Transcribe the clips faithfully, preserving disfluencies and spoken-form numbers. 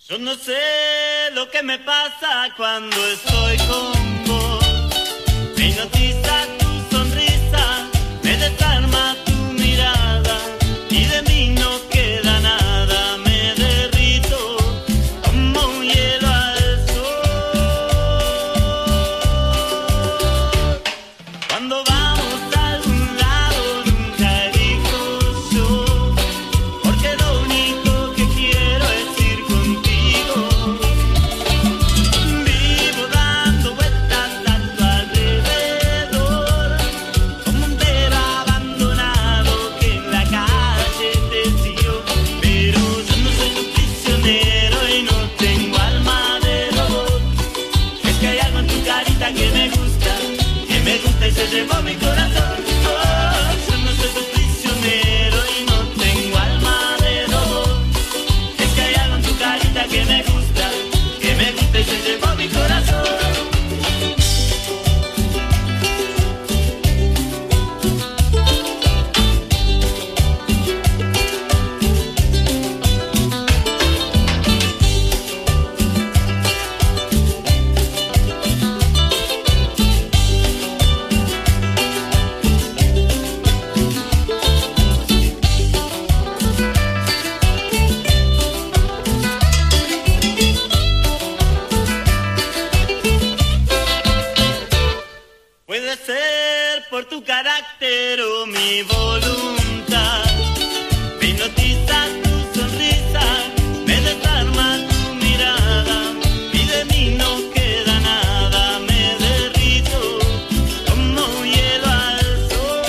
Yo no sé lo que me pasa cuando estoy con vos. Me hipnotiza tu sonrisa, me desarma tu mirada y de mí no queda nada. Me derrito como un hielo al sol. Cuando vamos a algún lado nunca elijo yo, porque lo único que quiero es ir contigo. Vivo dando vueltas a tu alrededor, como un perro abandonado que en la calle te siguió. Pero yo no soy tu prisionero y no tengo alma de robot. Es que hay algo en tu carita que me gusta, que me gusta y se llevó mi corazón. Oh, yo no soy tu prisionero y no tengo alma de robot. Es que hay algo en tu carita que me gusta, que me gusta y se llevó mi corazón. Puede ser por tu carácter o mi voluntad. Me hipnotiza tu sonrisa, me desarma tu mirada y de mí no queda nada. Me derrito como un hielo al sol.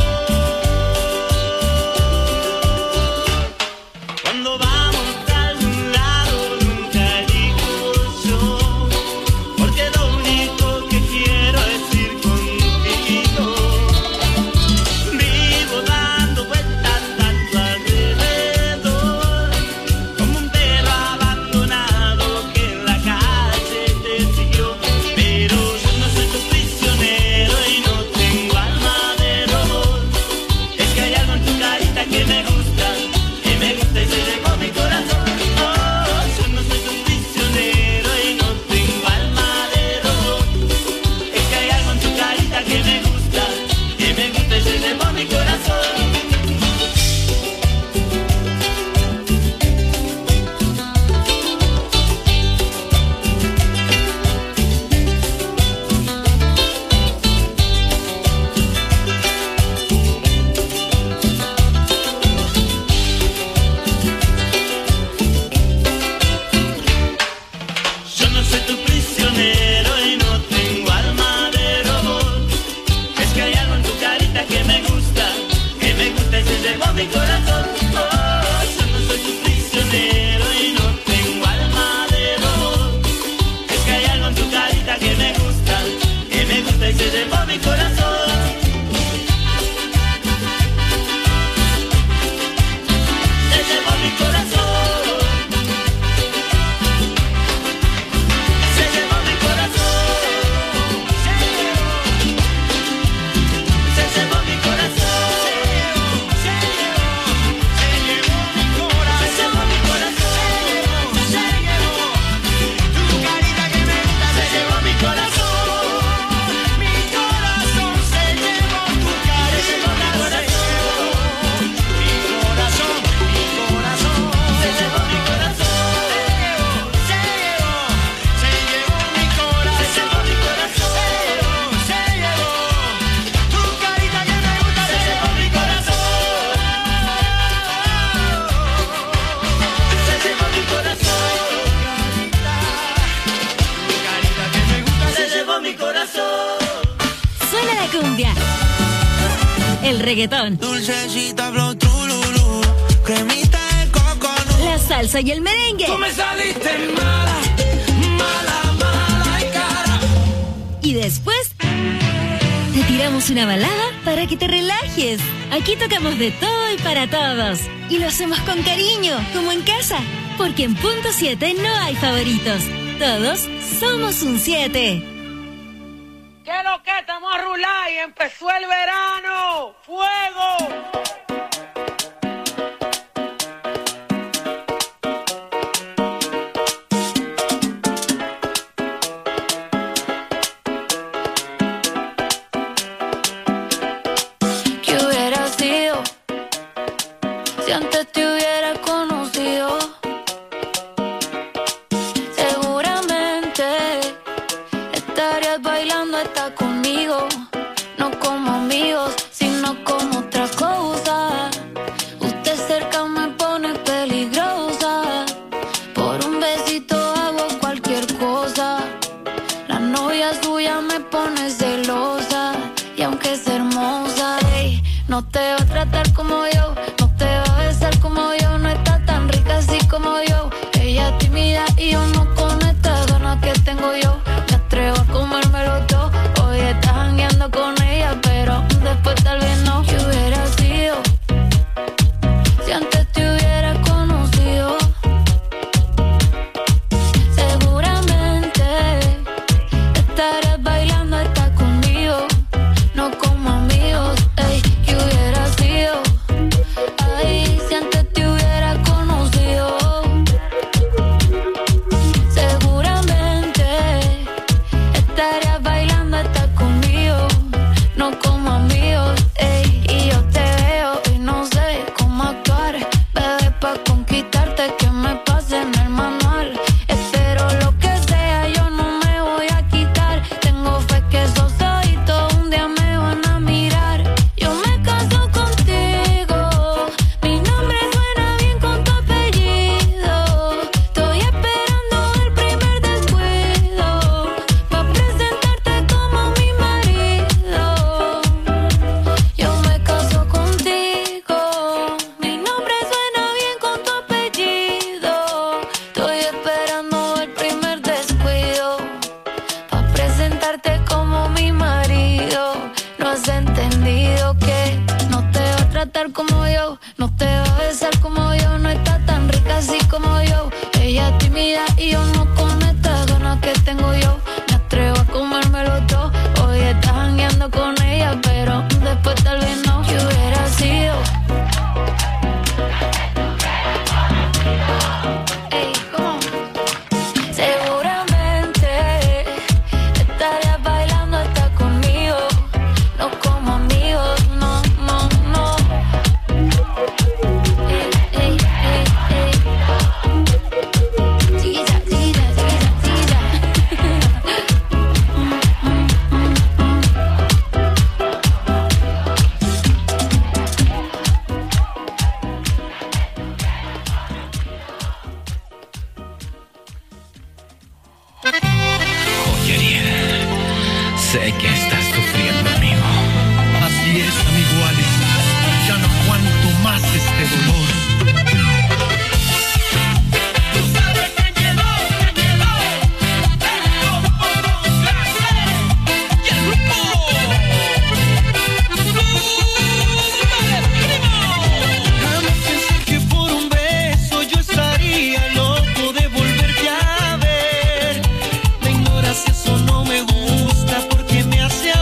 Cuando vamos a algún lado nunca elijo yo, porque lo único que quiero es ir contigo. Vivo dando vueltas a tu alrededor, como un perro abandonado que en la calle te siguió. Pero yo no soy tu prisionero y no tengo alma de robot. Es que hay algo en tu carita que me gusta, que me gusta y se llevó mi corazón. Oh, yo no soy tu prisionero y no tengo alma de robot. Es que hay algo en tu carita que me gusta, que me gusta y se llevó mi corazón. Yo no soy tu prisionero y no tengo alma de robot. Es que hay algo en tu carita que me gusta, que me gusta y se llevó mi corazón. Oh, yo no soy tu prisionero y no tengo alma de robot. Es que hay algo en tu carita que me gusta, que me gusta y se llevó mi corazón. Se llevó mi corazón. Se llevó mi corazón. Se llevó mi corazón. Se llevó mi corazón. Se llevó mi corazón. Se llevó tu carita que me gusta. Se llevó mi corazón. Mi corazón se llevó tu carita. Se llevó mi corazón. Mi corazón, mi corazón. Se llevó mi corazón. Se llevó, se llevó mi corazón. Se llevó mi corazón. Se llevó tu carita que me gusta. Se llevó mi corazón. Se llevó mi corazón. Tu carita que me gusta. Se llevó mi corazón. Suena la cumbia, el reggaetón, Dulcecita, flow, trululú, cremita de coco, no. la salsa y el merengue. Tú me saliste mala, mala, mala y cara. Y después te tiramos una balada para que te relajes. Aquí tocamos de todo y para todos. Y lo hacemos con cariño, como en casa. Porque en Punto siete no hay favoritos. Todos somos un siete. ¿Qué es lo que estamos a rular y empezó el verano? ¡Fuego! y yo no con esta gana que tengo yo. Me atrevo a comérmelo todo. Hoy estás jangueando con ella, pero después tal vez no. ¿Qué hubiera sido si antes te hubiera conocido? Seguramente estarías bailando hasta conmigo, no como amigos. Ey, ¿qué hubiera sido? Ay, si antes te hubiera conocido. Seguramente estarías bailando hasta conmigo, no como amigos. Ey, y yo te veo y no sé cómo actuar, bebé, pa' conquistarte que me pase en el manual. Espero lo que sea, yo no me voy a quitar. Tengo fe que esos ojitos un día me van a mirar. Yo me caso contigo, mi nombre suena bien con tu apellido. Estoy esperando el primer descuido pa' presentarte como mi marido. Yo me caso contigo, mi nombre suena bien con tu apellido. Estoy esperando el primer descuido pa' presentarte como mi marido. No has entendido que no te va a tratar como yo, no te va a besar como yo, no está tan rica así como yo. Ella es tímida y yo no con estas ganas que tengo yo. Me atrevo a comérmelo todo. Hoy estás jangueando con ella, pero después tal vez no. ¿Qué hubiera sido? Ey, ¿cómo? Seguramente estarías bailando hasta conmigo, no como amigos, no, no, no. Ey, ey, ey, ey. Tira, tira, tira, tira. Joyería. Sé que estás sufriendo, amigo. Así es, amigo Alex. Ya no aguanto más este dolor. Tú sabes que llegó, que llegó. Y el grupo. Jamás pensé que por un beso yo estaría loco de volverte a ver. Me ignoras y eso no me gusta porque me hace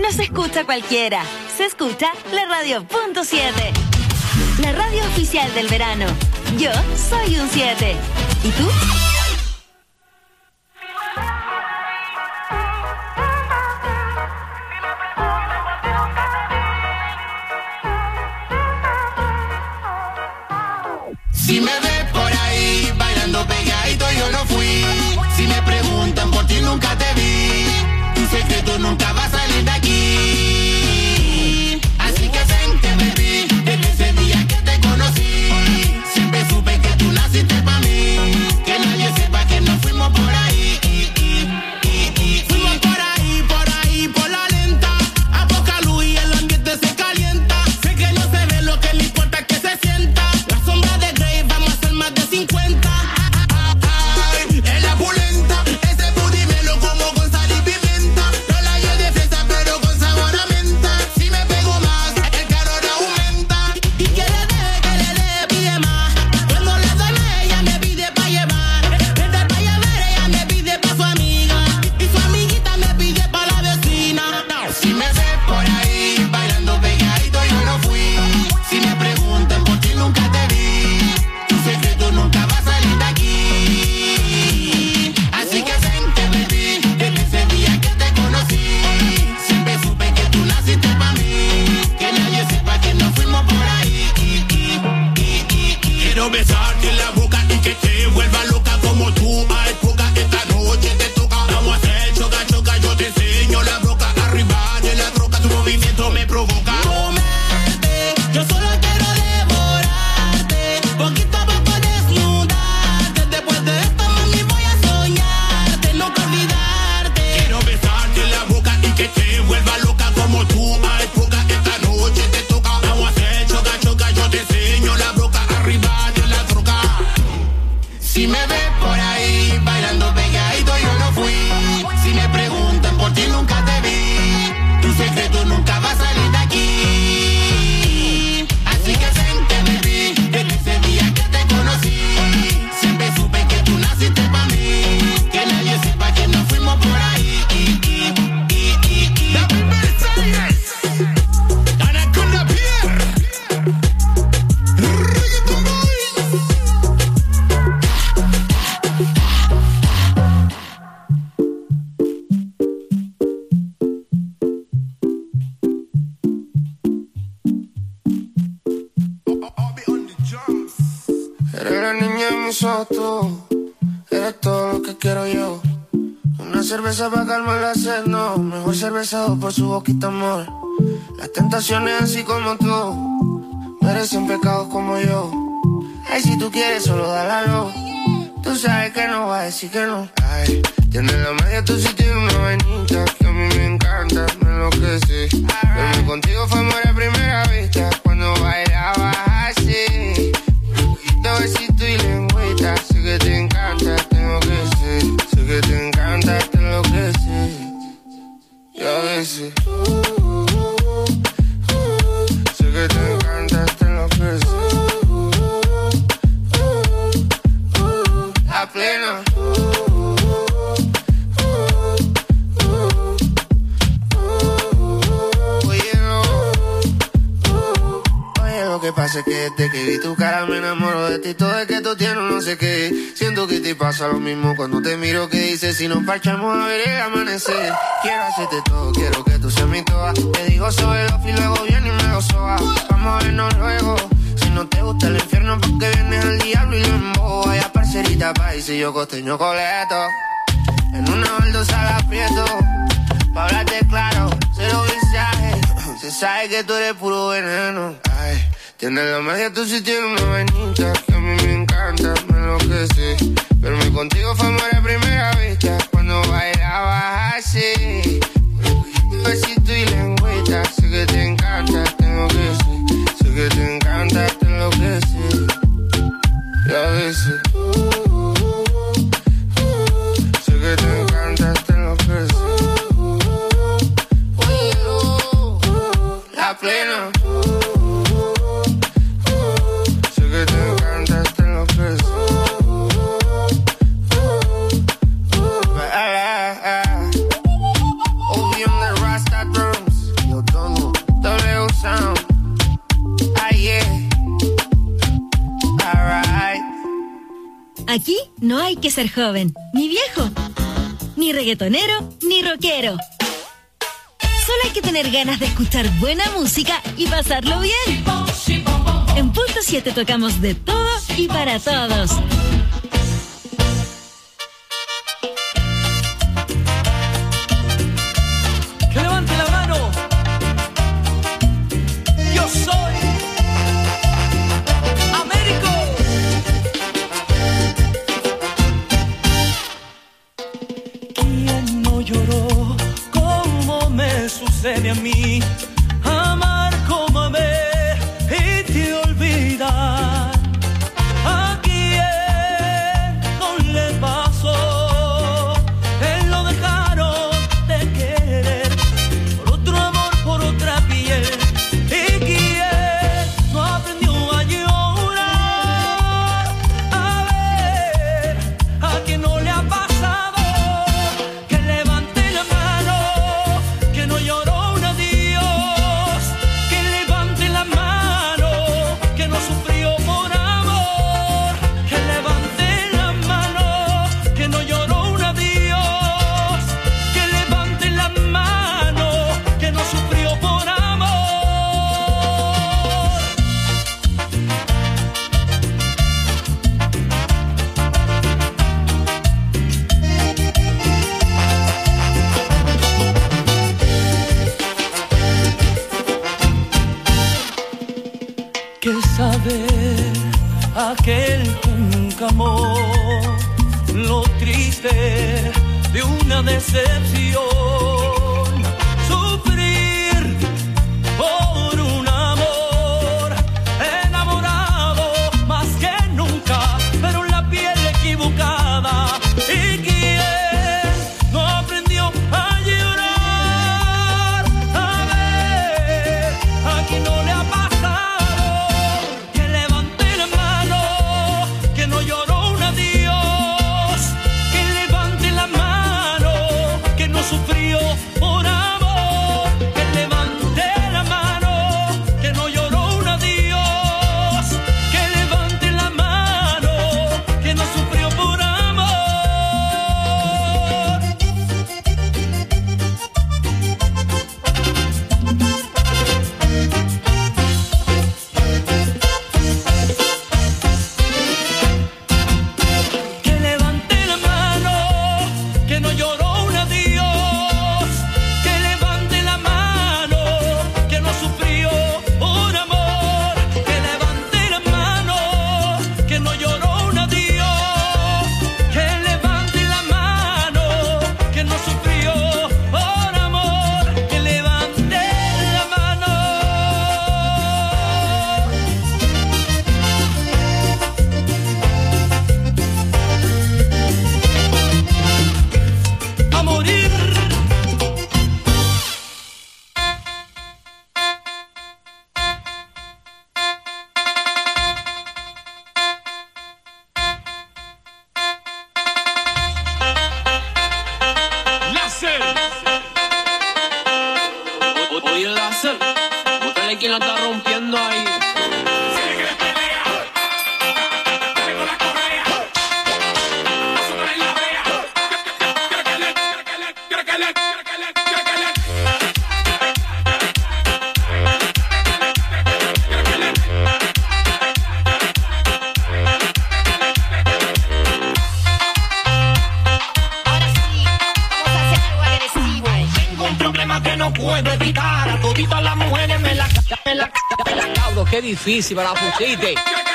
no se escucha cualquiera, se escucha la radio punto siete. La radio oficial del verano. Yo soy un siete. ¿Y tú? Si me ves por ahí bailando pegadito, yo no fui. Si me preguntan por ti, nunca te vi. Tu secreto nunca va a salir de aquí. Así que vente, baby, desde ese día que te conocí. Siempre supe que tú naciste pa' mí. Que nadie sepa que nos fuimos por ahí. Fuimos por ahí, por ahí, por la lenta. A poca luz y el ambiente se calienta. Sé que no se ve lo que le importa es que se sienta. La sombra de Grey vamos a hacer más de cincuenta. Ay, en la pulenta, ese booty me lo como con sal y pimienta. No la yo de fresa pero con sabor a menta. Si me pego más, el calor aumenta. Y que le dé, que le dé, pide más. Cuando le doy ella me pide pa' llevar. Vete pa' llevar, ella me pide pa' su amiga. Y su amiguita me pide pa' la vecina. Si me ves por ahí bailando pegadito, yo no fui. Si me preguntan por ti, nunca te vi. Tu secreto nunca va a salir de aquí. Así que vente, baby, desde ese día que te conocí. Siempre supe que tú naciste pa' mí. Que nadie sepa que nos fuimos por ahí. Quiero besarte en la boca y que te vuelva loca como tú. Hay poca, esta noche te toca. Vamos a hacer choca, choca, yo te enseño la broca. Arriba de la troca, tu movimiento me provoca. Comerte, yo solo quiero devorarte. Poquito a poco desnudarte. Después de esto, mami, voy a soñarte. No quiero olvidarte. Quiero besarte en la boca y que te vuelva loca como tú. Hay poca, esta noche te toca. Vamos a hacer choca, choca, yo te enseño la broca. Arriba de la troca. Si me ves por ahí bailando pegadito, yo no fui. Si me preguntan por ti, nunca te vi. Tu secreto nunca va a salir de aquí. Así que vente, baby, desde ese día que te conocí. Siempre supe que tú naciste pa' mí. Que nadie sepa que nos fuimos por ahí. La Mercedes, Anaconda Pierre, Reggaeton Boys. Eres la niña de mis ojos, tú. Eres todo lo que quiero yo. Una cerveza para calmar la sed, no. Mejor cervezado por su boquita, amor. Las tentaciones así como tú merecen pecados como yo. Ay, si tú quieres, solo dálalo. Tú sabes que no va a decir que no. Ay, tienes la magia, tú sí tienes una vainita que a mí me encanta, me enloquece. Verme contigo fue amor a primera vista cuando bailabas así. Poquito besito y lengüita. Sé que te encanta, tengo que ser. Sé que te encanta, te enloquece. Y a veces sé que te encanta, te enloquece. La plena. Oye, no. Oye, lo que pasa es que desde que vi tu cara me enamoro de ti. Todo es que tú tienes no sé qué. Siento que te pasa lo mismo cuando te miro. Que dices si nos parchamos a ver el amanecer. Quiero hacerte todo, quiero que tú seas mi toa. Te digo sobre los y luego viene y me lo soba. Vamos a vernos luego. Si no te gusta el infierno, porque vienes al diablo y lo embobo. Vaya parcerita país y yo costeño coleto. En una baldosa la aprieto. Pa' hablarte claro, cero visaje. Se sabe que tú eres puro veneno. Ay, tienes la magia, tú sí tienes una vainita que a mí me encanta, me enloquece. Verme contigo fue amor a primera vista cuando bailabas así. Besito y lengüita. Sé que te encanta, tengo que ser. Sé que te encanta, te enloquece. Y a veces sé que te encanta, te enloquece. La plena. Sé que te encanta, te enloquece. Obi on the Rasta drums. Aquí no hay que ser joven, ni viejo, ni reggaetonero, ni rockero. Solo hay que tener ganas de escuchar buena música y pasarlo bien. En Punto siete tocamos de todo y para todos. Que levante la mano. Yo soy Américo. ¿Quién no lloró como me sucede a mí? Amar como amé y te olvidar. ¿A quién no le pasó? Él lo dejaron de querer por otro amor, por otra piel. ¿Y quién no aprendió a llorar? A ver, ¿a quién no le ha pasado? Que levante la mano, que no lloró un adiós. Que levante la mano, que no sufrió por amor. Que levante la mano, que no lloró un adiós. Que levante la mano, que no sufrió por amor. Que saber aquel que nunca amó, lo triste de una decepción, sufrir por un amor, enamorado más que nunca, pero en la piel equivocada. ¿Y quién no aprendió a llorar? A ver, aquí no le ha pasado. Que levante la mano, que no lloró un adiós. Que levante la mano, que no sufrió por amor. Que levante la mano, que no lloró un adiós. Que levante la mano, que no sufrió por amor. Que levante la mano, que no lloró un adiós. Que levante la mano, que no sufrió por amor. Que levante la mano, que no lloró un adiós. Que levante la mano, que no sufrió por amor. Que levante la mano. A morir. Láser. O- Oye, Láser, búscale quién la está rompiendo ahí. Ahora sí, vamos a hacer algo agresivo. Tengo un problema que no puedo evitar. A toditas las mujeres me la me la me la Diablo, qué difícil para la pusiste.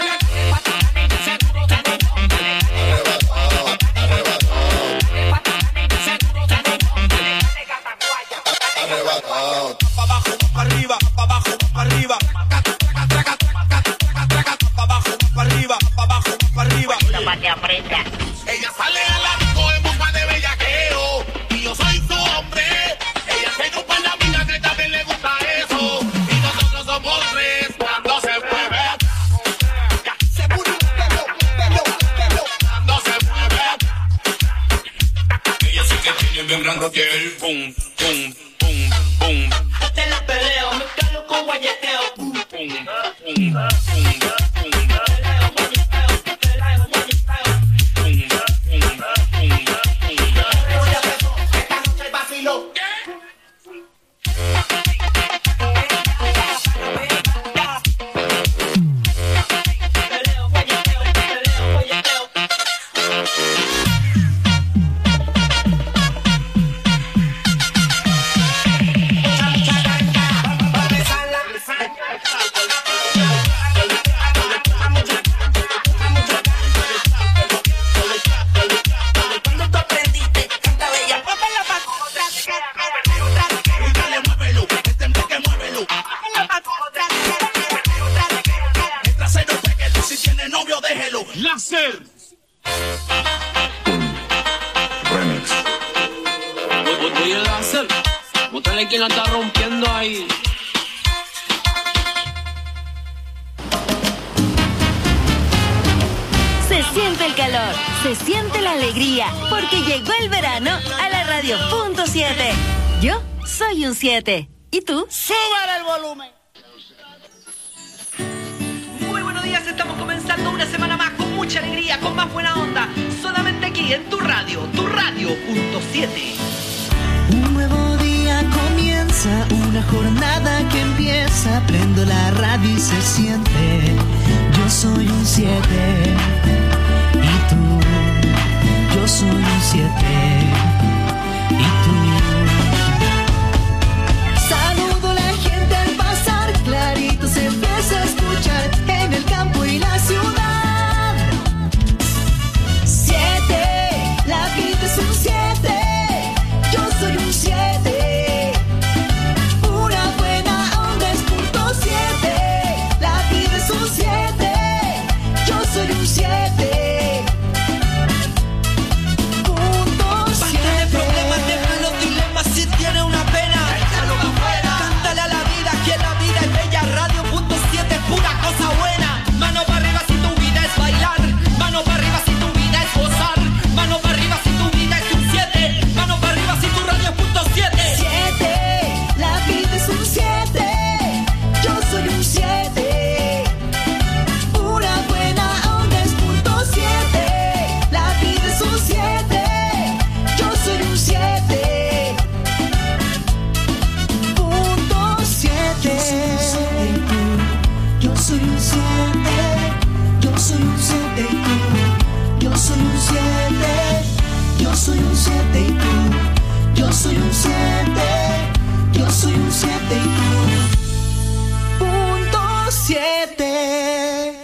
Pa' abajo, pa' arriba, pa' abajo, pa' arriba. Pa' abajo, pa' arriba, pa' abajo, pa' arriba. Ella sale al acto en busca de bellaqueo y yo soy su hombre. Ella se ocupa en la vida que también le gusta eso. Y nosotros somos tres cuando se mueve. Se murió, pelo, pelo, pelo. Cuando se mueve. Ella sí que tiene bien grande el pum, pum, pum, pum. Te la peleo, me calo con guayeteo. Pum, pum, pum, pum, pum. Si tiene novio, déjelo. Láser. Remix. Oye, láser. Búscale quien la está rompiendo ahí. Se siente el calor, se siente la alegría, porque llegó el verano a la radio punto siete. Yo soy un siete. ¿Y tú? ¡Súbale el volumen! Muy buenos días, estamos comenzando una semana más con mucha alegría, con más buena onda, solamente aquí en tu radio, tu radio punto siete. Un nuevo día comienza, una jornada que empieza, prendo la radio y se siente, yo soy un siete, y tú, yo soy un siete, y tú. Saludo a la gente al pasar, clarito se empieza a escuchar en el campo y la ciudad. Siete, la vida es un siete. Yo soy un siete, una buena onda es punto siete, la vida es un siete, yo soy un siete, punto siete. Basta de problemas, de malos dilemas, si tiene una pena, échalo para afuera. Cántale a la vida, que la vida es bella, radio punto siete es pura cosa buena. Mano para arriba si tu vida es bailar, mano para arriba si tu vida es gozar, mano para arriba si tu vida es un siete, mano para arriba si tu radio punto siete. Siete, la vida es un siete, yo soy un siete, una buena onda es punto siete, la vida es un siete, yo soy un siete, punto siete. Yo soy un siete, yo soy un siete y tú, yo soy un siete, yo soy un siete y tú. Yo soy un siete, yo soy un siete y tú, punto siete.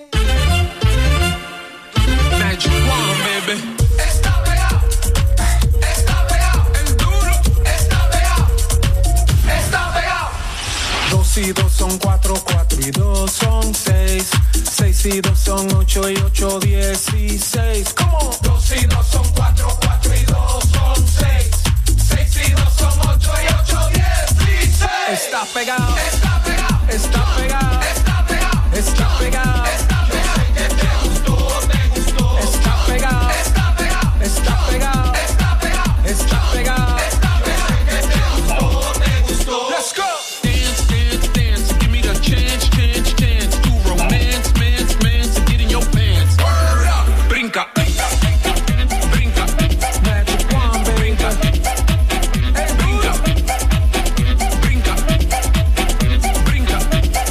Magic One, baby. Está pegado, está pegado, el duro, está pegado, está pegado. Dos y dos son cuatro, cuatro y dos son seis, seis y dos son ocho y ocho dieciséis. ¿Cómo? Dos y dos son cuatro, cuatro y dos son seis. Seis y dos son ocho y ocho, dieciséis. Está pegado, está pegado, está pegado, está pegado, está pegado. Yo sé que te gustó, te gustó. Está pegado, está pegado, está pegado, está pegado, está pegado. Yo sé que te gustó, te gustó. Let's go. Dance, dance, dance, give me the chance, chance, chance to romance, mance, mance, and get in your pants. Word up, brinca, brinca, brinca, Magic One, brinca. Brinca, brinca, brinca,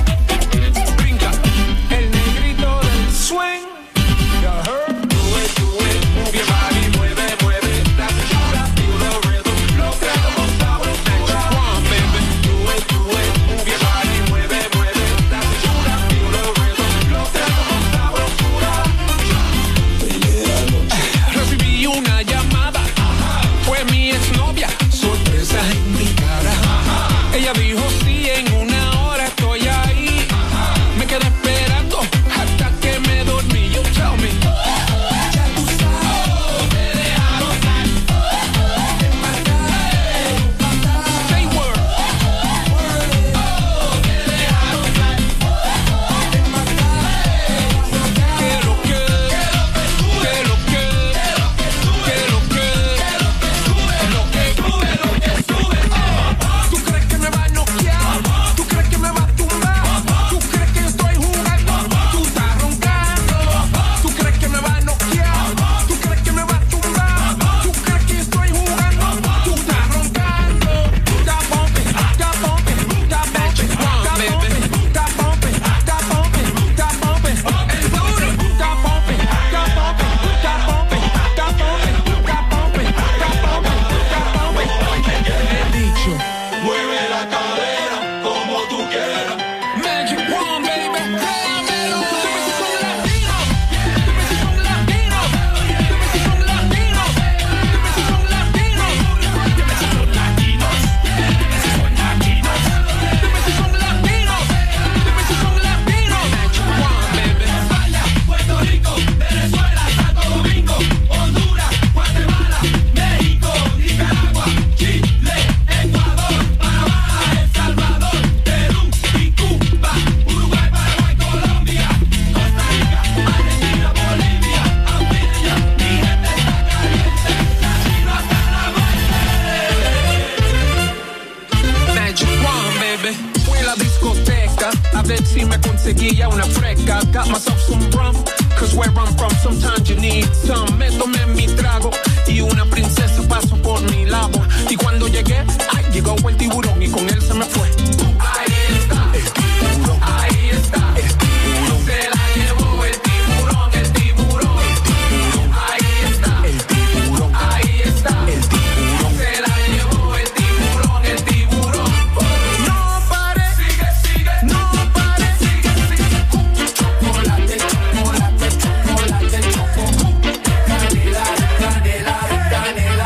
myself some rum, cause where I'm from sometimes you need some. Me tomé mi trago y una princesa pasó por mi lado. Y cuando llegué, ay, llegó el tiburón y con él se me fue. Ahí está, el tiburón. Ahí está, el tiburón. Se la llevó el tiburón, el tiburón. El tiburón. Ahí está, el tiburón. Ahí está, el tiburón. Se la llevó el tiburón, el tiburón. No pare, sigue, sigue. No pare, sigue, sigue. Chocolate, chocolate, chocolate, chocolate. Canela, canela, canela.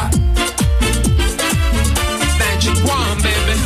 Magic wand, baby.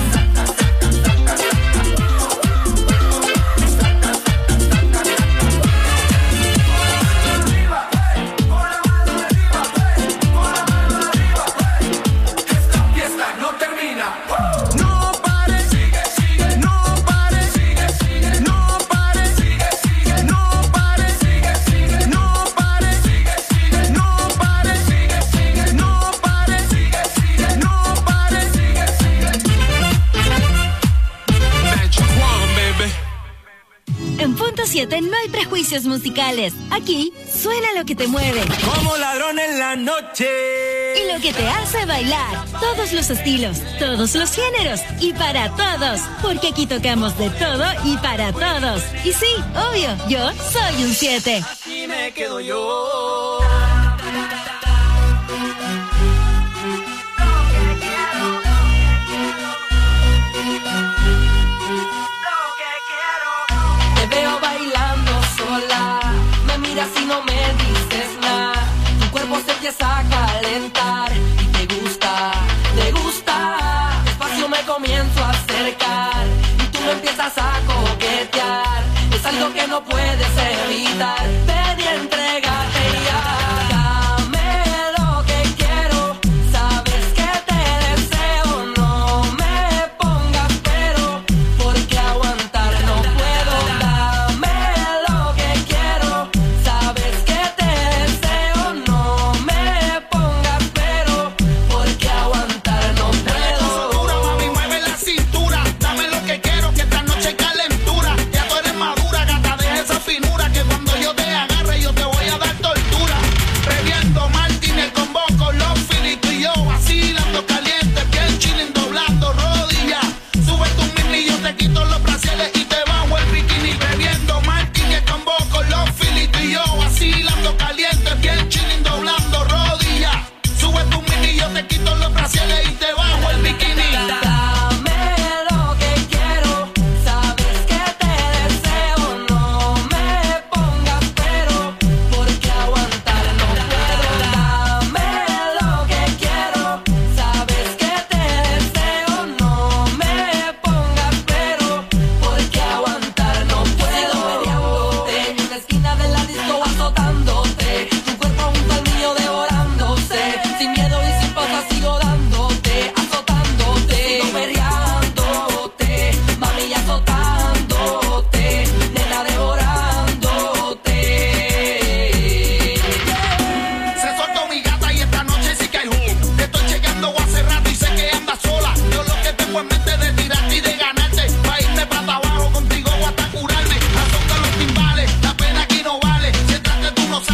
En Punto siete no hay prejuicios musicales. Aquí suena lo que te mueve. Como ladrón en la noche. Y lo que te hace bailar. Todos los estilos, todos los géneros y para todos. Porque aquí tocamos de todo y para todos. Y sí, obvio, yo soy un siete. Así me quedo yo. Te veo bailando sola, me miras y no me dices nada. Tu cuerpo se empieza a calentar y te gusta, te gusta. Despacio me comienzo a acercar y tú me empiezas a coquetear. Es algo que no puedes evitar. Ven y entrégate ya. Dame lo que quiero, sabes que te deseo. No me pongas pero, porque aguantar no puedo. Dame lo que quiero, sabes que te deseo. No me pongas pero, porque aguantar no puedo. Dura, mami, mueve la cintura. Dame lo que quiero, que esta noche hay calentura. Ya tú eres madura, gata, deja esa finura. Que cuando yo te agarre, yo te voy a dar tortura. Bebiendo Martín, el combo con los filitos y yo vacilando caliente, bien chilling, doblando rodillas. Sube tu mini, yo te quito los brasiles y te bajo el bikini. Bebiendo Martín, el combo con los filitos y yo vacilando caliente, bien chilling, doblando rodillas. Sube tu mini, yo te quito los brasiles y te bajo el bikini. Dame lo que quiero, sabes que te deseo. No me pongas pero, porque aguantar no puedo. Dame lo que quiero, sabes que te deseo. No me pongas pero, porque aguantar no puedo. Peleándote en la esquina de la disco, azotándote. Tu cuerpo junto al mío devorándose. Sin miedo y sin pausa sigo dándote, azotándote. Sigo peleándote, mami, azotándote. Nena, devorándote. Se soltó mi gata y esta noche sí que hay jugo. Te estoy chequeando hace rato y sé que andas sola. Yo lo que tengo en mente de tirarte y de ganarte. Pa' irme para abajo contigo o hasta curarme. Azota los timbales, la pena aquí no vale. Si entraste tú no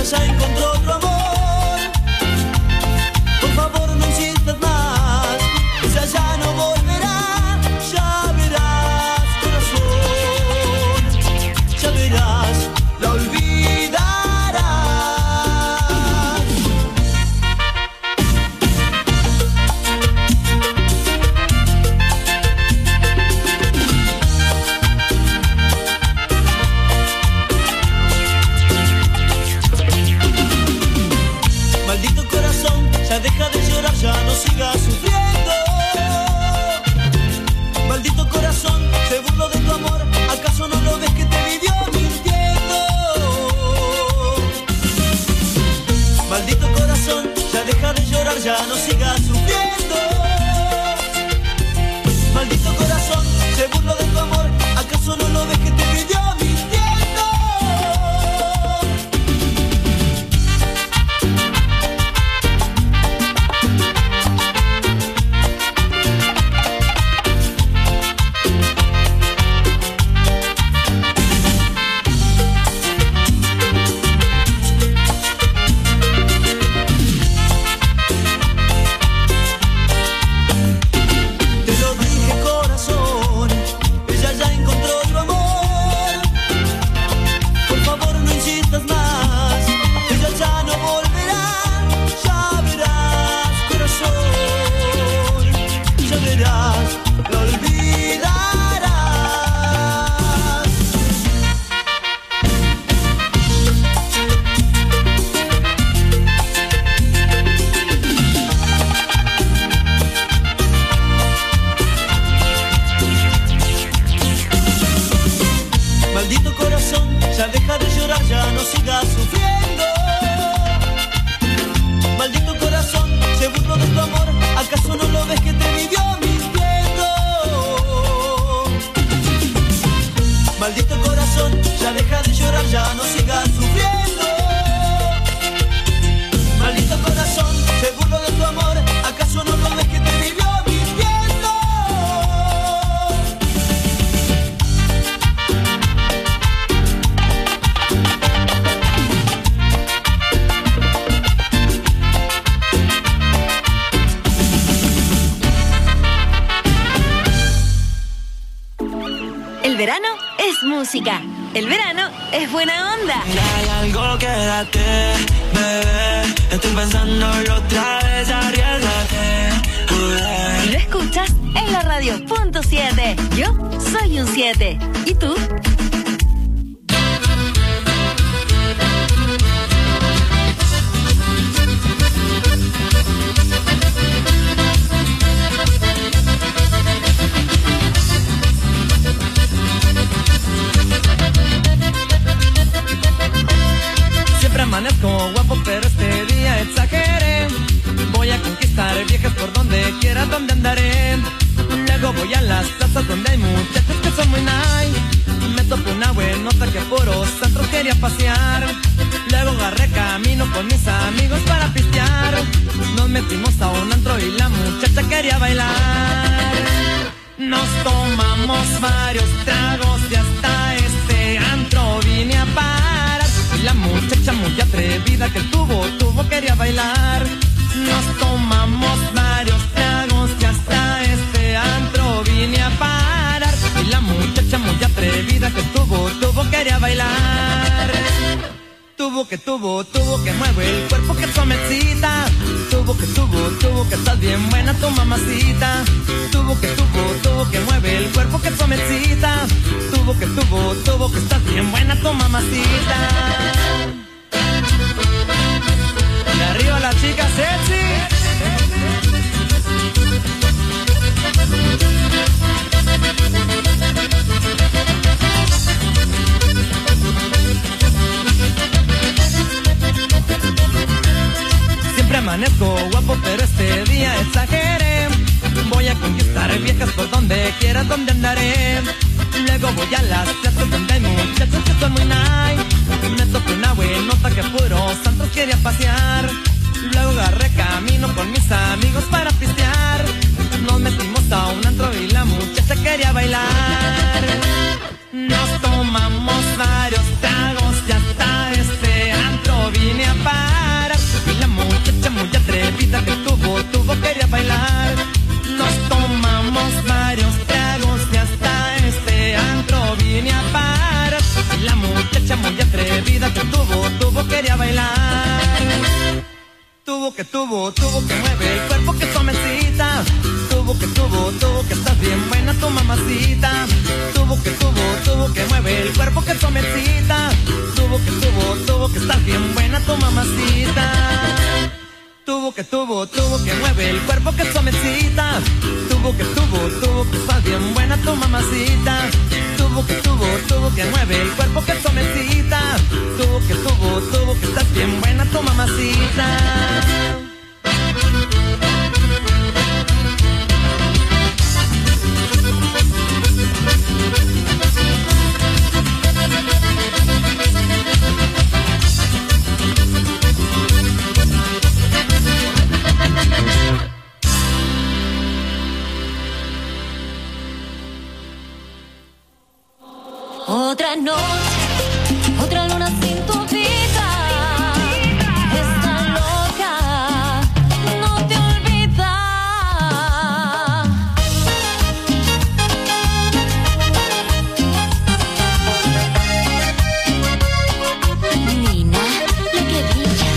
ya encontró otro amor. Por favor no insistas más, ella ya no volverá. Ya verás, corazón, ya verás, la olvidarás. Maldito corazón, ya deja de llorar, ya no sigas sufriendo. Maldito corazón, se burló de tu amor, ¿acaso no lo ves que te vivió mintiendo? Maldito corazón, ya deja de llorar, ya no sigas sufriendo. Maldito corazón, se burló de tu amor, ¿acaso no lo ves que te vivió mintiendo? Te lo dije, corazón, ella ya encontró otro amor. Por favor no insistas más, ella ya no volverá. Ya verás, corazón, ya verás, la olvidarás. Maldito corazón, ya deja de llorar, ya no sigas sufriendo. Maldito corazón, se burló de tu amor, ¿acaso no lo ves que te vivió mintiendo? Maldito corazón, ya deja de llorar, ya no sigas sufriendo. Maldito corazón, se burló de tu amor, ¿acaso no lo ves que te vivió mintiendo? El verano es música. El verano es buena onda. Hay algo, quédate, bebé. Estoy pensándolo otra vez, arriesgate. Y lo escuchas en la radio punto siete. Yo soy un siete. ¿Y tú? Siempre amanezco guapo, pero este día exageré. Voy a conquistar viejas por donde quiera, donde andaré. Luego voy a las plazas donde hay muchachos que son muy nice. Me topo una buenota que por los centros quería pasear. Luego agarré camino con mis amigos para pistear. Nos metimos a un antro y la muchacha quería bailar. Nos tomamos varios tragos y hasta este antro vine a parar. Y la muchacha muy atrevida que tuvo, tuvo quería bailar. Nos tomamos varios tragos y hasta este antro vine a parar. Y la muchacha muy atrevida que tuvo, tuvo quería bailar. Tuvo que tuvo, tuvo que mueve el cuerpo que suavecita. Tuvo que tuvo, tuvo que estás bien buena tu mamacita. Tuvo que tuvo, tuvo que mueve el cuerpo que suavecita. Tuvo que tuvo, tuvo que estás bien buena tu mamacita. Y arriba la chica sexy. Siempre amanezco guapo, pero este día exageré. Voy a conquistar viejas por donde quiera, donde andaré. Luego voy a las plazas donde hay muchachos que son muy nice. Me tocó una buenota que puro santos quería pasear. Luego agarré camino con mis amigos para pistear. Nos metimos a un antro y la muchacha quería bailar. Nos tomamos varios tragos y hasta este antro vine Tubo que tubo, tubo que mueve el cuerpo que suavecita. Tubo que tubo, tubo que estás bien buena tu mamacita. Tubo que tubo, tubo que mueve el cuerpo que suavecita. Tubo que tubo, tubo que estás bien buena tu mamacita. Tubo que tubo, tubo que mueve el cuerpo que suavecita. Tubo que tubo, tubo que estás bien buena tu mamacita. Tubo que tubo, tubo que mueve el cuerpo que suavecita. Tubo que tubo, tubo que estás bien buena tu mamacita. Otra noche, otra luna sin tu vida. Está loca, no te olvida. Nina, la que brilla.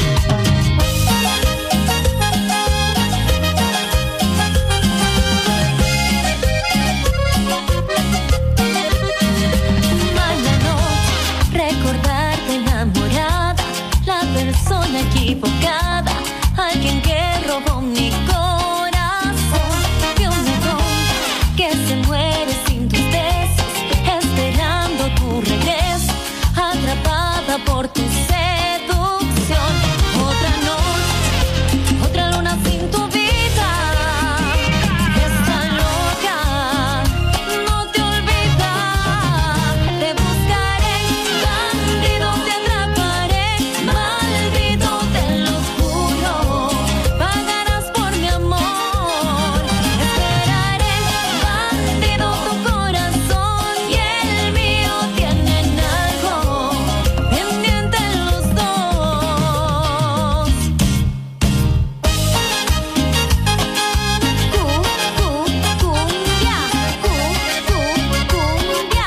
Equivocada, alguien que robó mi corazón. De un ladrón que se muere sin tus besos, esperando tu regreso, atrapada por tu seducción. Otra noche, otra luna sin tu vida. Está loca, no te olvida. Te buscaré, bandido, te atraparé. Maldito, te lo juro, pagarás por mi amor. Esperaré, bandido, tu corazón y el mío tienen algo pendiente los dos. Cu, cu, cumbia, cu, cu, cumbia.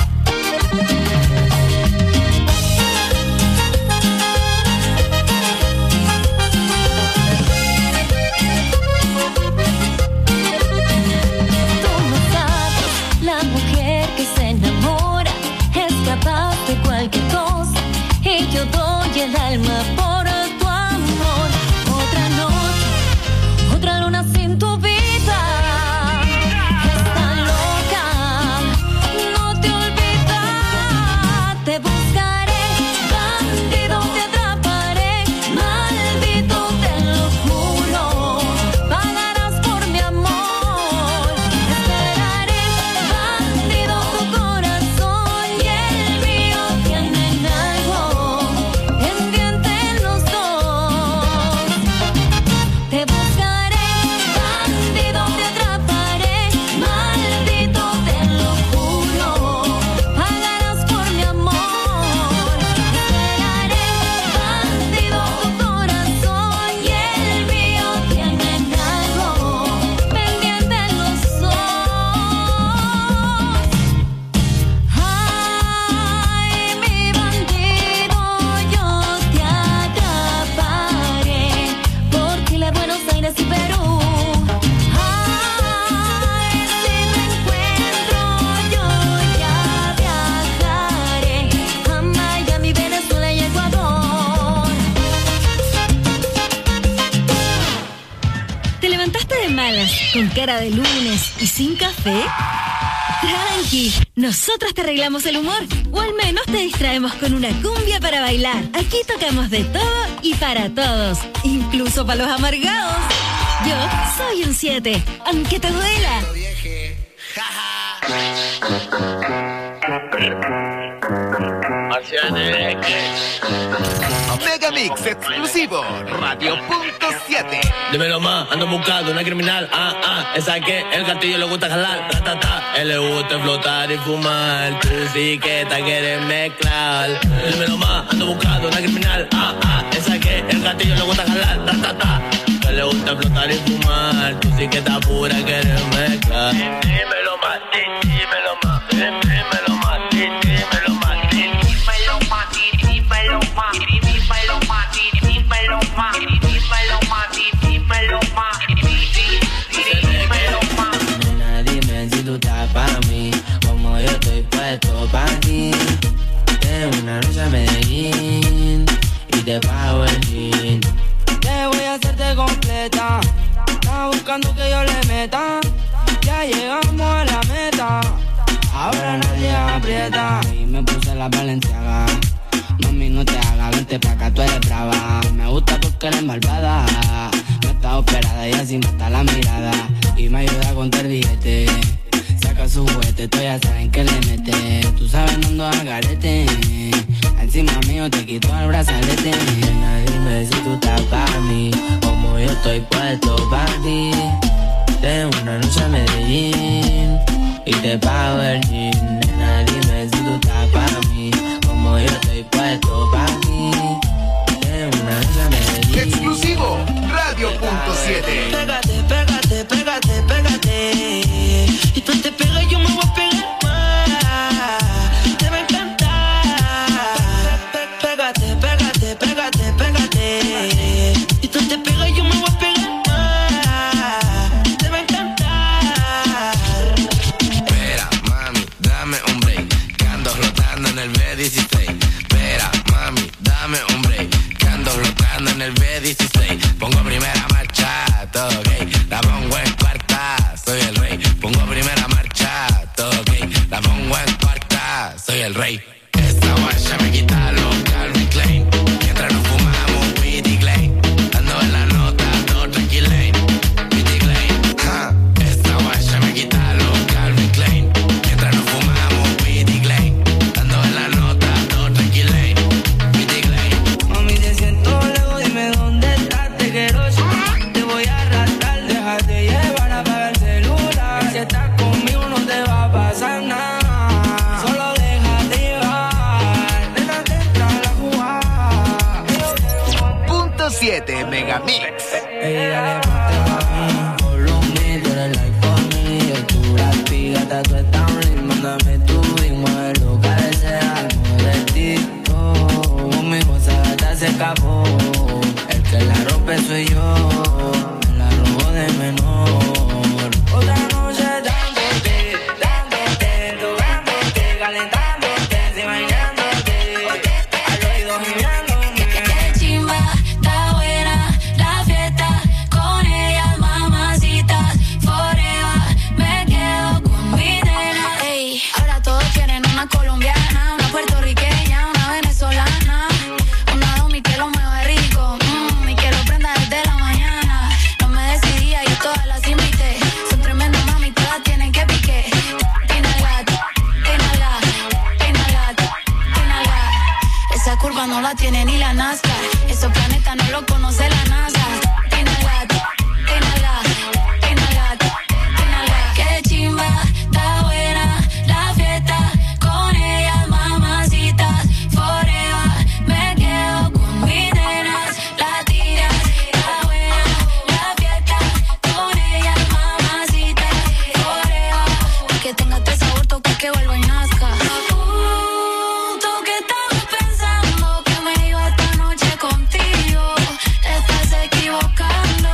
Tú no sabes, la mujer que se enamora es capaz de cualquier cosa, y yo doy el alma por tu amor. Otra noche, otra luna sin tu vida. Está loca, no te olvida. Te buscaré, bandido, te atraparé. Maldito, te lo juro, pagarás por mi amor. Esperaré, bandido, tu corazón y el mío tienen algo pendiente los dos. Te buscaré, bandido, te atraparé. Maldito, te lo juro, pagarás por mi amor. Esperaré, bandido, tu corazón y el mío tienen algo pendiente los dos. Ay, mi bandido, yo te atraparé por Chile, Buenos Aires y Perú. Ay, si te encuentro, yo ya viajaré a Miami, Venezuela y Ecuador. ¿Te levantaste de malas, con cara de lunes y sin café? Tranqui, nosotros te arreglamos el humor, o al menos te distraemos con una cumbia para bailar. Aquí tocamos de todo y para todos, incluso para los amargados. Yo soy un siete, aunque te duela. Mega Mix exclusivo, Radio Punto siete. Dímelo más, ando buscando una criminal, ah, ah, esa que el gatillo le gusta jalar, ta, ta, ta, él le gusta flotar y fumar, tú sí que te quieres mezclar. Dímelo más, ando buscando una criminal, ah, ah, esa que el gatillo le gusta jalar, ta, ta, ta, él le gusta flotar y fumar, tú sí que estás pura, quieres mezclar. Dímelo más, dímelo más, dímelo más, dímelo más, dímelo más, dímelo más, dímelo más, dímelo más, dímelo más. aprieta. Está buscando que yo le meta. Ya llegamos a la meta. Ahora nadie aprieta. Y me puse la Balenciaga. Mami, no te hagas, vente pa' acá, tú eres brava. Me gusta porque eres malvada. No está operada y así mata la mirada. Y me ayuda a contar billete. Saca su juguete, tú ya saben que le mete. Tú sabes, no ando al garete. Encima mío te quito el brazalete. Nena, dime si tú estás pa' mí, como yo estoy puesto pa' ti. Tengo una noche a Medellín y te pago el jean. Nena, dime si tú estás pa' mí, como yo estoy puesto pa' ti. Tengo una noche a Medellín. Exclusivo Radio punto siete. Pégate, pégate, pégate, pégate. Y tú te pegas y yo me voy a pegar más. Te va a encantar. Pégate, pégate, pégate, pégate. Y tú te pegas y yo me voy a pegar más. Te va a encantar. Espera, mami, dame un break, que ando flotando en el B dieciséis. Espera, mami, dame un break, que ando flotando en el B dieciséis. Pongo primera marcha, todo ok. La pongo en cuarta, soy el rey. Pongo primera marcha, todo ok. La pongo en cuarta, soy el rey. Esta guacha me quita los Calvin Klein. Mientras nos fumamos Witty Klein. Ando en la nota, todo tranquilane. Witty Klein, ja. Esta guacha me quita los Calvin Klein. Mientras nos fumamos Witty Klein. Ando en la nota, todo tranquilane. Witty Klein. Mami, te siento lejos, dime dónde estás. Te quiero, te voy a arrastrar. Déjate llevar, apaga el celular. Si estás conmigo no te va a pasar nada. Solo déjate llevar. Déjate entrar a la jugada. Punto siete Megamix. Ella le parte pa' mí, por lo mío, tú eres like for me. Yo tú la pigata, tú estás un ritmo, mándame tu ritmo, mueve lo que deseas, algo de ti. Oh, conmigo esa gata se escapó, el que la rompe soy yo, me la robo de menor. Otra noche dándote, dándote, tocándote, calentándote, así bailándote, al oído gimiéndome. Qué chimba, está buena la fiesta, con ellas mamacitas, forever me quedo con mi nena. Ey, ahora todos quieren una colombiana, una puertorriqueña, una venezolana, una domi que lo mueve rico, mmm, y que lo prenda desde la mañana. No me decidía y todas las invité, son tremendas mami, todas tienen que pique. Tínala, tínala, tínala, tínala. Esa curva no la tiene ni la NASCAR, esos planetas no lo conoce la NASA. Tínala, tínala, tínala, tínala. Qué chimba, está buena la fiesta, con ellas mamacitas, forever me quedo con mis nenas, la tiras, está buena la fiesta, con ellas mamacitas, forever, que tenga este sabor, toque que vuelva y nazca. Uh, tú que estabas pensando que me iba esta noche contigo, te estás equivocando.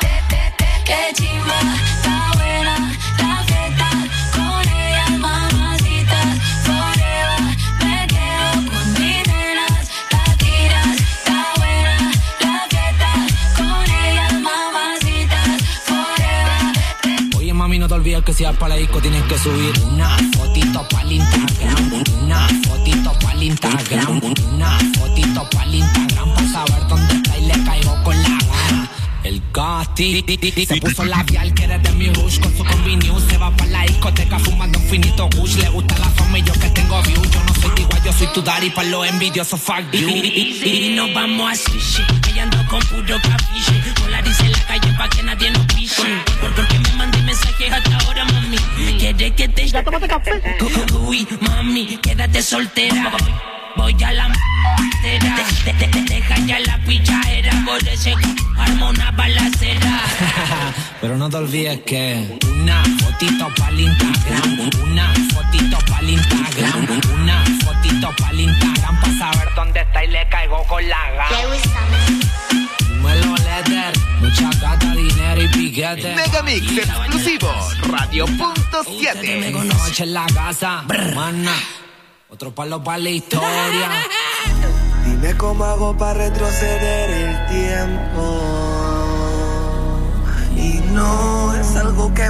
Qué chimba, está buena la fiesta, con ellas mamacitas, forever me quedo con mis nenas, la tiras, está buena la fiesta, con ellas mamacitas, forever. Oye mami, no te olvides que si vas para la disco tienes que subir una fotito para el Instagram, una fotito para el Instagram, una fotito para el Instagram, para saber dónde está y le caigo con la gana. El Casti se puso labial, que eres de mi rush, con su combi news se va para la discoteca fumando un finito gush. Le gusta la fama y yo que tengo views, yo no soy tu igual, yo soy tu daddy, para los envidiosos fuck you. Y nos vamos a sushi, ella ando con puro capiche, polarice en la calle pa' que nadie nos piche. Porque me mandé mensajes hasta ahora, mami, quiere que te... ¿Ya tomaste café? Uy, mami, quédate soltera, voy a la m***era, te, te, te, deja ya la pichadera, por ese arma una balacera. Pero no te olvides que una fotito pa'l Instagram, una fotito pa'l Instagram, una fotito pa'l Instagram, pa' saber dónde está y le caigo con la gana. Dímelo, letter, mucha gata, dinero y piquete. Megamix exclusivo Radio punto siete. Me conoce en la casa, mana. Otro palo para la historia. Dime cómo hago para retroceder el tiempo.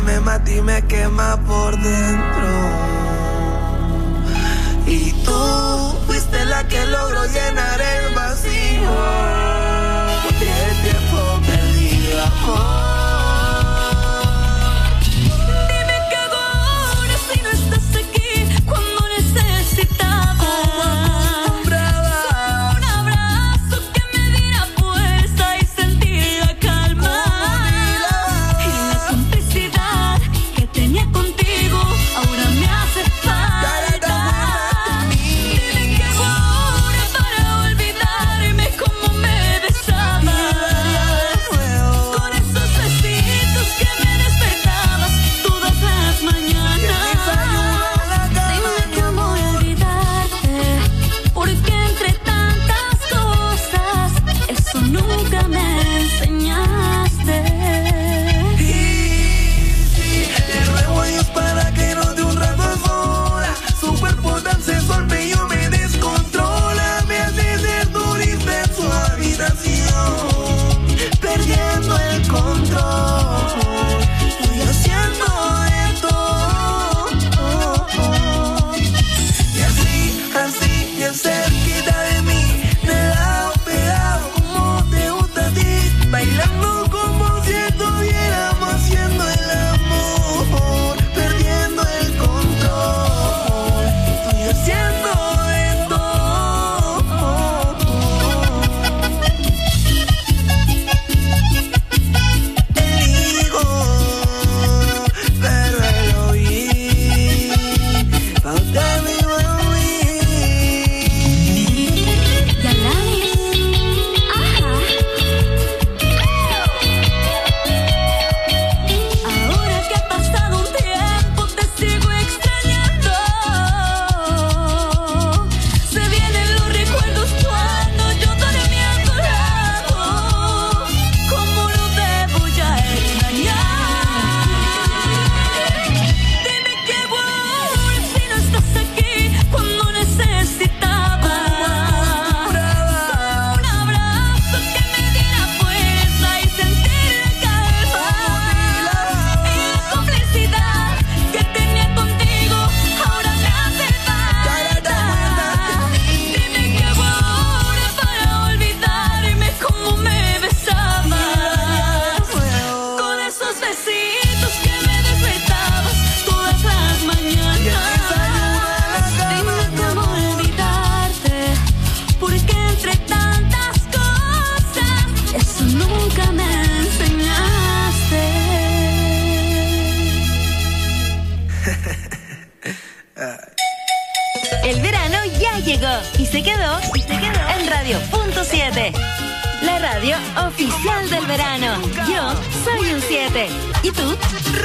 me mata y me quema por dentro. Y tú fuiste la que logró llenar el vacío. Y el tiempo perdido, amor. El verano ya llegó y se quedó, y se quedó en Radio Punto siete. La radio oficial del verano. Yo soy un siete. ¿Y tú?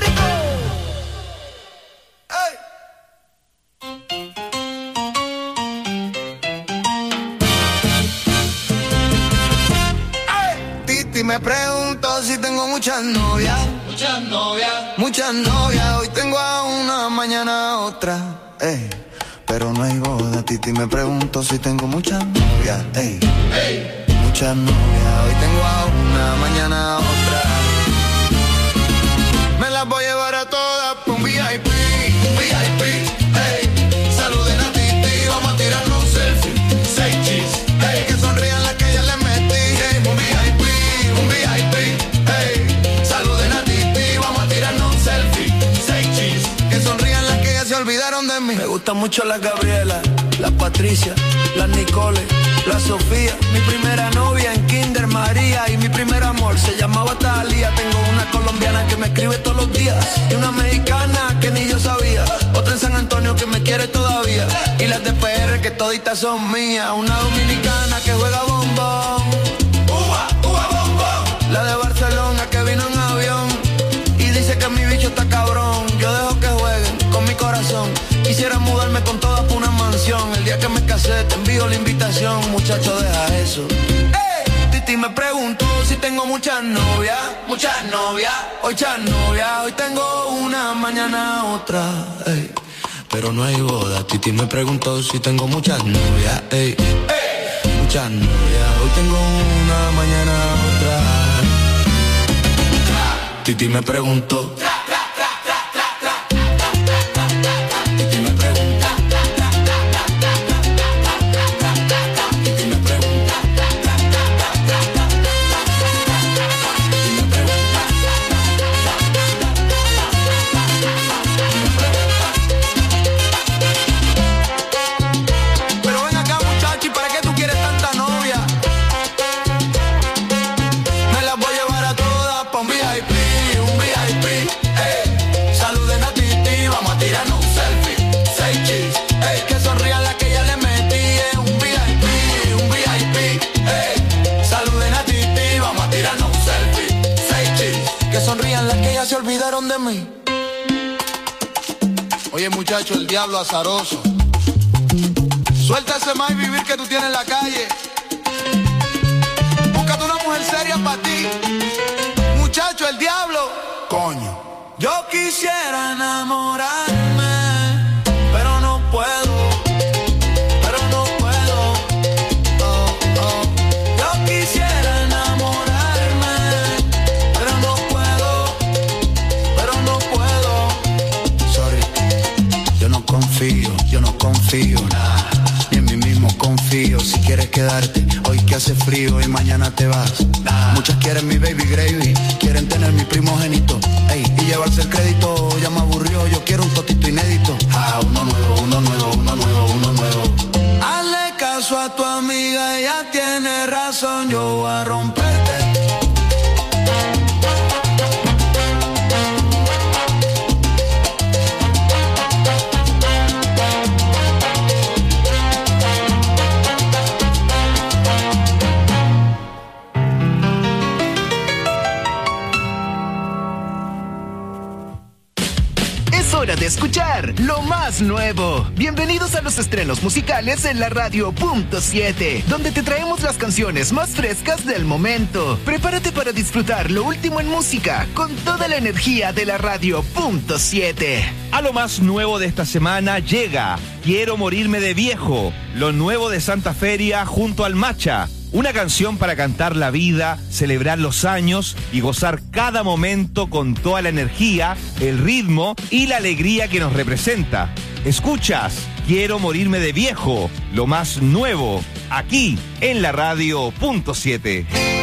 Titi me pregunto si tengo muchas novias. Muchas novias. Muchas novias. Hoy tengo a una, mañana a otra. Ey. Pero no hay boda, Titi me pregunto si tengo muchas novias, ey, Ey. muchas novias, hoy tengo a una, mañana a otra. Me las voy a llevar a todas por un V I P, V I P, ey. Saluden a Titi, vamos a tirarnos un selfie. Seis cheese, ey. Que sonrían las que ya les metí, ey. Un V I P, un V I P, ey. Saluden a Titi, vamos a tirarnos un selfie. Seis cheese. Que sonrían las que ya se olvidaron de mí. Me gustan mucho las Gabriela, las Patricia, las Nicole, la Sofía. Mi primera novia en Kinder María y mi primer amor se llamaba Talía. Tengo una colombiana que me escribe todos los días y una mexicana que ni yo sabía. Otra en San Antonio que me quiere todavía y las de P R que toditas son mías. Una dominicana que juega bombón, uva, uva, bombón. La de Barcelona que vino en avión y dice que mi bicho está cabrón. Yo dejo que jueguen con mi corazón. Quisiera mudarme con todas por una mansión. El día que me casé te envío la invitación. Muchacho, deja eso. Hey, Titi me preguntó si tengo muchas novias. Muchas novias. Hoy muchas novias. Hoy tengo una, mañana otra. Hey, pero no hay boda. Titi me preguntó si tengo muchas novias. Hey, hey. Muchas novias. Hoy tengo una, mañana otra. Titi me preguntó olvidaron de mí. Oye muchacho, el diablo azaroso. Suelta ese más y vivir que tú tienes en la calle. Búscate una mujer seria para ti. Muchacho, el diablo. Coño. Yo quisiera enamorarme, pero no puedo, pero no puedo. Oh, oh. Yo quisiera enamorarme, pero no puedo, pero no puedo. Sorry, yo no confío, yo no confío nada. Ni en mí mismo confío. Si quieres quedarte, hoy que hace frío y mañana te vas. Nah. Muchas quieren mi baby gravy, quieren tener mi primogénito. Ey, y llevarse el crédito, ya me aburrió. Yo quiero un totito inédito. Ah, uno nuevo, uno nuevo, uno nuevo, uno nuevo. Hazle caso a tu amiga, ella tiene razón. Yo voy a romperte. Hora de escuchar lo más nuevo. Bienvenidos a los estrenos musicales en la Radio Punto siete, donde te traemos las canciones más frescas del momento. Prepárate para disfrutar lo último en música con toda la energía de la Radio Punto siete. A lo más nuevo de esta semana llega Quiero morirme de viejo, lo nuevo de Santa Feria junto al Macha. Una canción para cantar la vida, celebrar los años y gozar cada momento con toda la energía, el ritmo y la alegría que nos representa. Escuchas Quiero morirme de viejo, lo más nuevo, aquí en la Radio Punto siete.